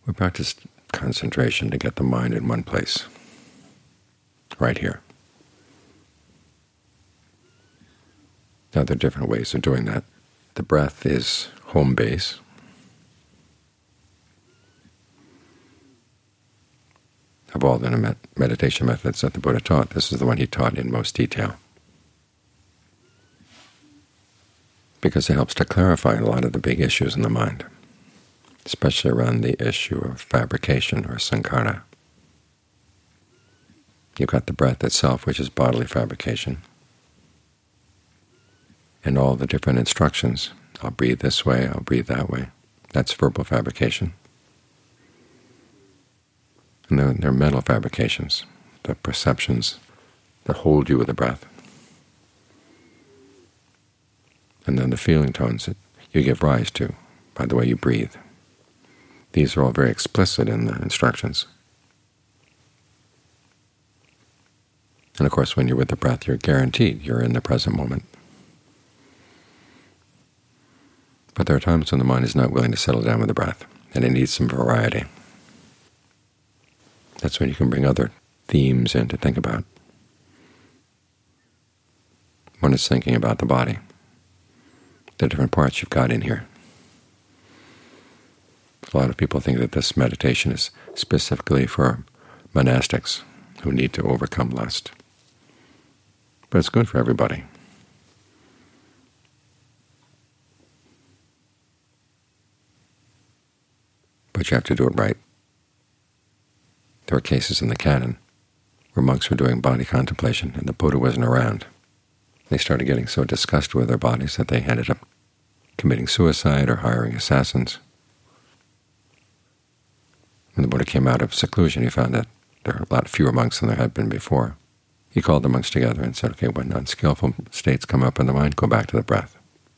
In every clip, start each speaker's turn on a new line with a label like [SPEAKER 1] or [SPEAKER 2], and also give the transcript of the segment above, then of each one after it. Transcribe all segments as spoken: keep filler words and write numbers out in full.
[SPEAKER 1] We practice concentration to get the mind in one place, right here. Now, there are different ways of doing that. The breath is home base. Of all the med meditation methods that the Buddha taught, this is the one he taught in most detail, because it helps to clarify a lot of the big issues in the mind, especially around the issue of fabrication or sankhara. You've got the breath itself, which is bodily fabrication, and all the different instructions. I'll breathe this way, I'll breathe that way. That's verbal fabrication. And then there are mental fabrications, the perceptions that hold you with the breath. And then the feeling tones that you give rise to by the way you breathe. These are all very explicit in the instructions. And of course, when you're with the breath, you're guaranteed you're in the present moment. But there are times when the mind is not willing to settle down with the breath, and it needs some variety. That's when you can bring other themes in to think about. One is thinking about the body, the different parts you've got in here. A lot of people think that this meditation is specifically for monastics who need to overcome lust. But it's good for everybody. But you have to do it right. There are cases in the canon where monks were doing body contemplation and the Buddha wasn't around. They started getting so disgusted with their bodies that they ended up committing suicide or hiring assassins. When the Buddha came out of seclusion, he found that there were a lot fewer monks than there had been before. He called the monks together and said, okay, when unskillful states come up in the mind, go back to the breath.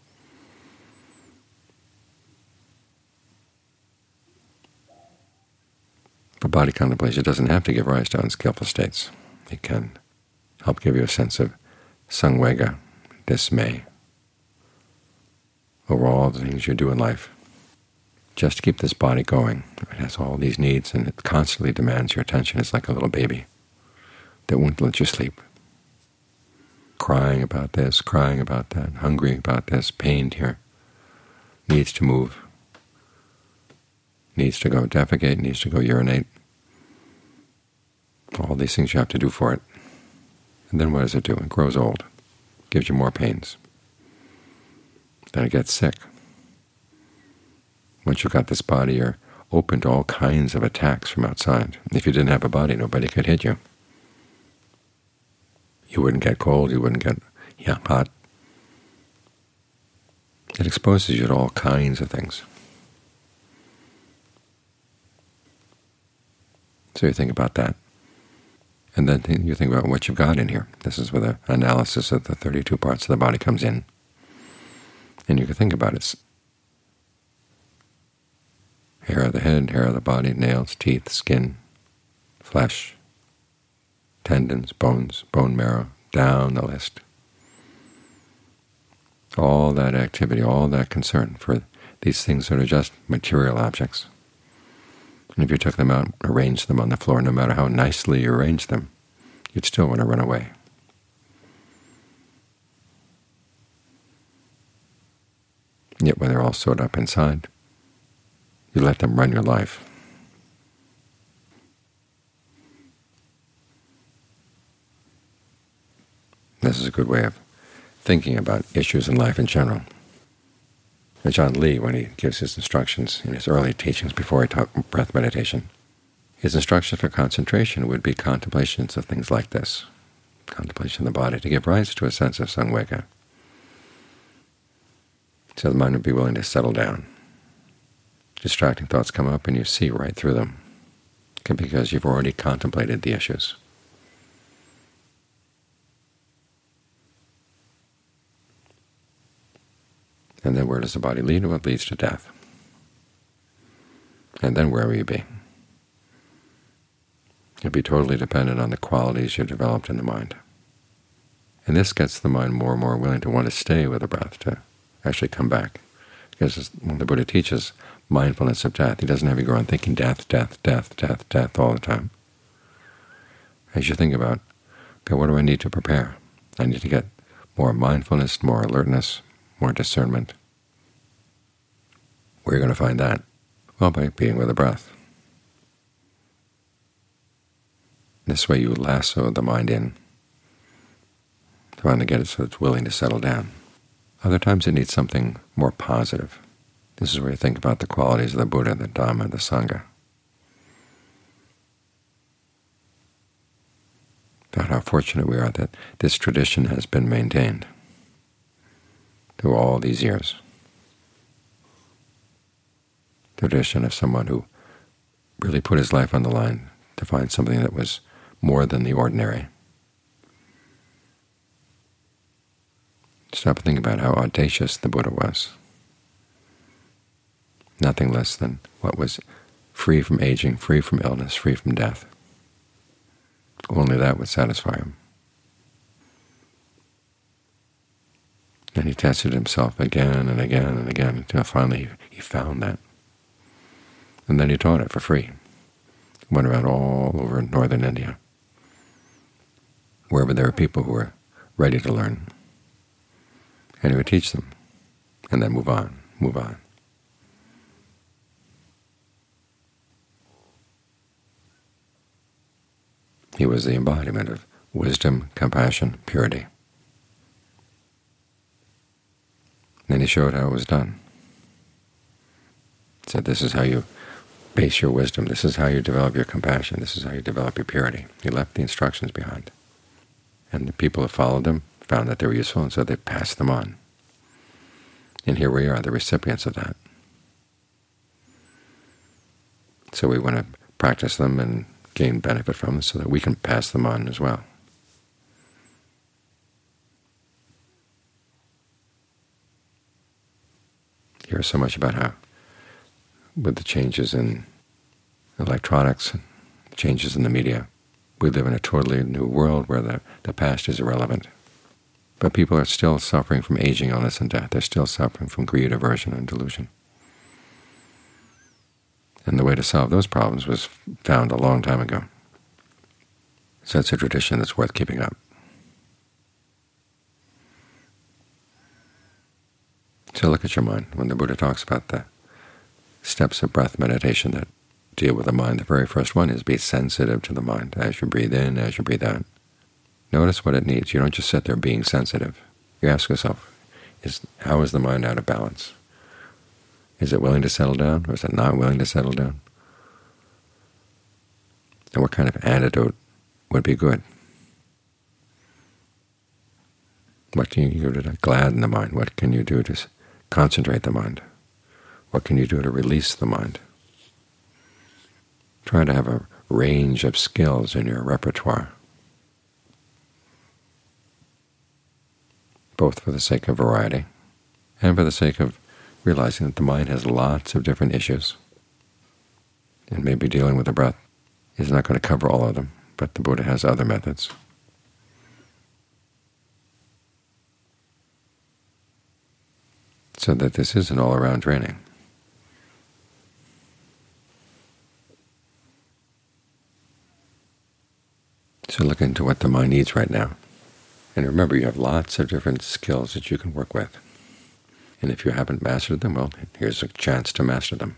[SPEAKER 1] But body contemplation doesn't have to give rise to unskillful states. It can help give you a sense of samvega, dismay, over all the things you do in life. Just to keep this body going. It has all these needs, and it constantly demands your attention. It's like a little baby that won't let you sleep. Crying about this, crying about that, hungry about this, pained here, needs to move. Needs to go defecate, needs to go urinate. All these things you have to do for it. And then what does it do? It grows old, gives you more pains. Then it gets sick. Once you've got this body, you're open to all kinds of attacks from outside. If you didn't have a body, nobody could hit you. You wouldn't get cold, you wouldn't get yeah, hot. It exposes you to all kinds of things. So you think about that. And then you think about what you've got in here. This is where the analysis of the thirty-two parts of the body comes in. And you can think about it. Hair of the head, hair of the body, nails, teeth, skin, flesh, tendons, bones, bone marrow, down the list. All that activity, all that concern for these things that are just material objects. And if you took them out and arranged them on the floor, no matter how nicely you arranged them, you'd still want to run away. Yet when they're all sewed up inside, you let them run your life. This is a good way of thinking about issues in life in general. John Lee, when he gives his instructions in his early teachings before he taught breath meditation, his instructions for concentration would be contemplations of things like this, contemplation of the body, to give rise to a sense of samvega. So the mind would be willing to settle down. Distracting thoughts come up and you see right through them, because you've already contemplated the issues. And then where does the body lead? Well, it leads to death. And then where will you be? You'll be totally dependent on the qualities you developed in the mind. And this gets the mind more and more willing to want to stay with the breath, to actually come back. Because when the Buddha teaches, mindfulness of death. He doesn't have you go around thinking death, death, death, death, death all the time. As you think about, okay, what do I need to prepare? I need to get more mindfulness, more alertness, more discernment. Where are you going to find that? Well, by being with the breath. This way you lasso the mind in, trying to get it so it's willing to settle down. Other times it needs something more positive. This is where you think about the qualities of the Buddha, the Dhamma, the Sangha. About how fortunate we are that this tradition has been maintained through all these years. Tradition of someone who really put his life on the line to find something that was more than the ordinary. Stop and think about how audacious the Buddha was. Nothing less than what was free from aging, free from illness, free from death. Only that would satisfy him. And he tested himself again and again and again until finally he found that. And then he taught it for free. He went around all over northern India, wherever there were people who were ready to learn. And he would teach them, and then move on, move on. He was the embodiment of wisdom, compassion, purity. Then he showed how it was done. He said, this is how you base your wisdom, this is how you develop your compassion, this is how you develop your purity. He left the instructions behind. And the people who followed them found that they were useful, and so they passed them on. And here we are, the recipients of that. So we want to practice them and gain benefit from them so that we can pass them on as well. You hear so much about how, with the changes in electronics, changes in the media, we live in a totally new world where the, the past is irrelevant. But people are still suffering from aging, illness, and death. They're still suffering from greed, aversion, and delusion. And the way to solve those problems was found a long time ago. So it's a tradition that's worth keeping up. So look at your mind. When the Buddha talks about the steps of breath meditation that deal with the mind, the very first one is be sensitive to the mind as you breathe in, as you breathe out. Notice what it needs. You don't just sit there being sensitive. You ask yourself, is how is the mind out of balance? Is it willing to settle down, or is it not willing to settle down? And what kind of antidote would be good? What can you do to gladden the mind? What can you do to concentrate the mind? What can you do to release the mind? Try to have a range of skills in your repertoire, both for the sake of variety and for the sake of realizing that the mind has lots of different issues. And maybe dealing with the breath is not going to cover all of them, but the Buddha has other methods. So that this is an all-around training. So look into what the mind needs right now. And remember, you have lots of different skills that you can work with. And if you haven't mastered them, well, here's a chance to master them.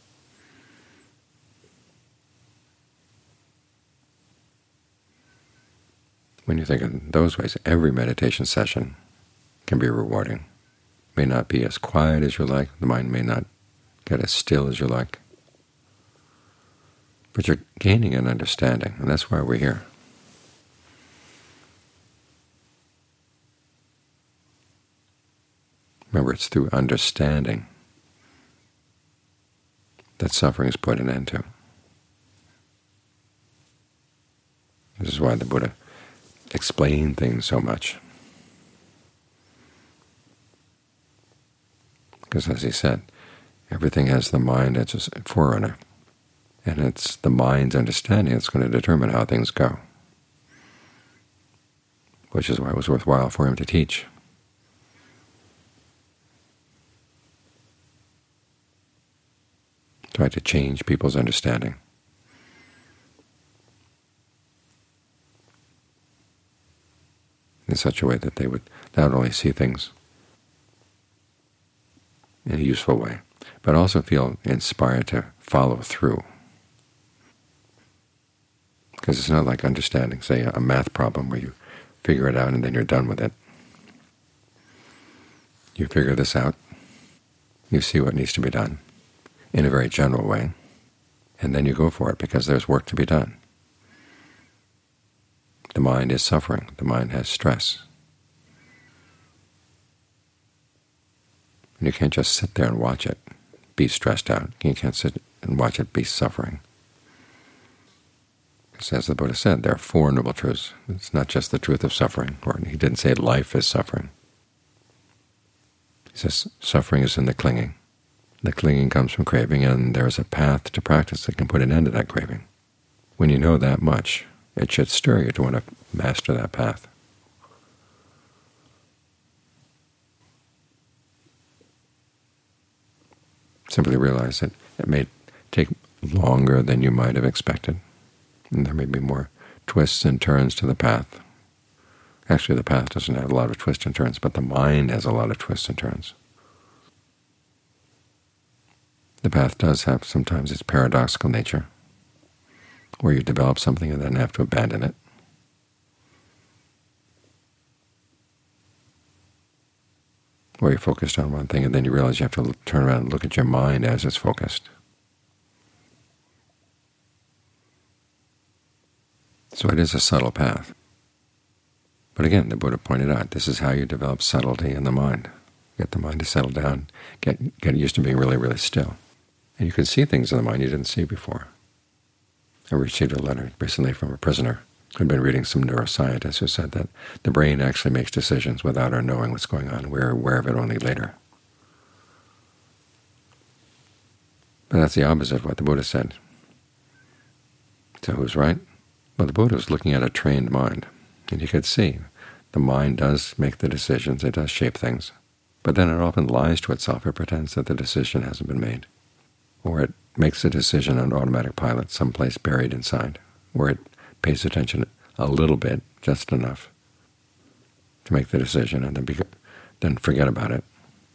[SPEAKER 1] When you think in those ways, every meditation session can be rewarding. It may not be as quiet as you like, the mind may not get as still as you like, but you're gaining an understanding, and that's why we're here. Remember, it's through understanding that suffering is put an end to. This is why the Buddha explained things so much. Because, as he said, everything has the mind as a forerunner, and it's the mind's understanding that's going to determine how things go, which is why it was worthwhile for him to teach. try to change people's understanding. In such a way that they would not only see things in a useful way, but also feel inspired to follow through. Because it's not like understanding, say, a math problem where you figure it out and then you're done with it. You figure this out, you see what needs to be done in a very general way, and then you go for it because there's work to be done. The mind is suffering. The mind has stress. And you can't just sit there and watch it be stressed out. You can't sit and watch it be suffering. Because as the Buddha said, there are four noble truths. It's not just the truth of suffering, or he didn't say life is suffering. He says suffering is in the clinging. The clinging comes from craving, and there is a path to practice that can put an end to that craving. When you know that much, it should stir you to want to master that path. Simply realize that it may take longer than you might have expected, and there may be more twists and turns to the path. Actually, the path doesn't have a lot of twists and turns, but the mind has a lot of twists and turns. The path does have sometimes its paradoxical nature, where you develop something and then have to abandon it. Where you're focused on one thing and then you realize you have to turn around and look at your mind as it's focused. So it is a subtle path. But again, the Buddha pointed out, this is how you develop subtlety in the mind. Get the mind to settle down, get, get used to being really, really still. And you can see things in the mind you didn't see before. I received a letter recently from a prisoner who had been reading some neuroscientist who said that the brain actually makes decisions without our knowing what's going on. We're aware of it only later. But that's the opposite of what the Buddha said. So who's right? Well, the Buddha was looking at a trained mind, and he could see the mind does make the decisions, it does shape things, but then it often lies to itself. It pretends that the decision hasn't been made, or it makes a decision on automatic pilot someplace buried inside, where it pays attention a little bit, just enough, to make the decision and then, be, then forget about it.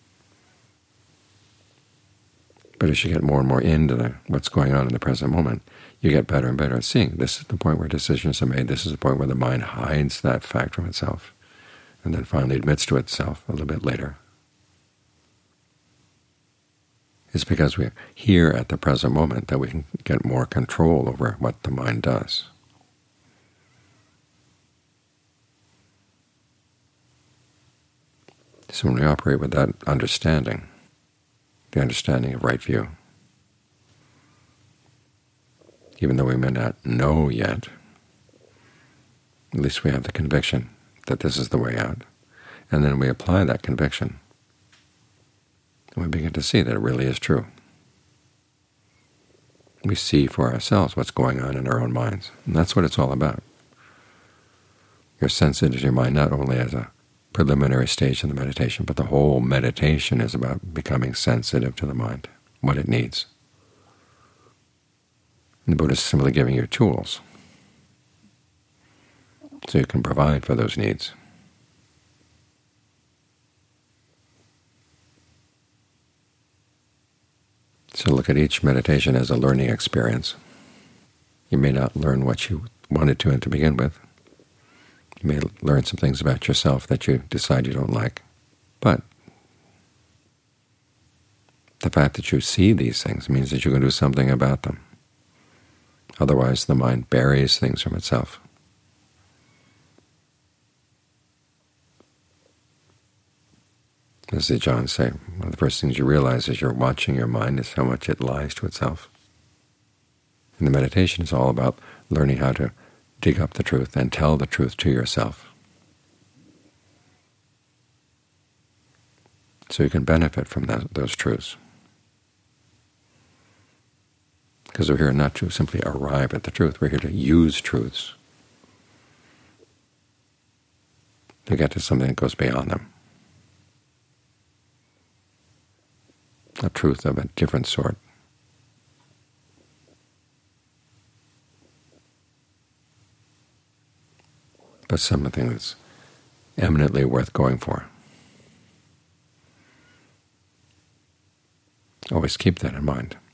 [SPEAKER 1] But as you get more and more into the, what's going on in the present moment, you get better and better at seeing this is the point where decisions are made. This is the point where the mind hides that fact from itself and then finally admits to itself a little bit later. It's because we're here at the present moment that we can get more control over what the mind does. So when we operate with that understanding, the understanding of right view, even though we may not know yet, at least we have the conviction that this is the way out. And then we apply that conviction, and we begin to see that it really is true. We see for ourselves what's going on in our own minds, and that's what it's all about. You're sensitive to your mind not only as a preliminary stage in the meditation, but the whole meditation is about becoming sensitive to the mind, what it needs. And the Buddha is simply giving you tools so you can provide for those needs. So look at each meditation as a learning experience. You may not learn what you wanted to to begin with. You may learn some things about yourself that you decide you don't like. But the fact that you see these things means that you can do something about them. Otherwise, the mind buries things from itself. As the Ajahns say, one of the first things you realize as you're watching your mind is how much it lies to itself. And the meditation is all about learning how to dig up the truth and tell the truth to yourself, so you can benefit from that, those truths. Because we're here not to simply arrive at the truth, we're here to use truths to get to something that goes beyond them, a truth of a different sort, but something that's eminently worth going for. Always keep that in mind.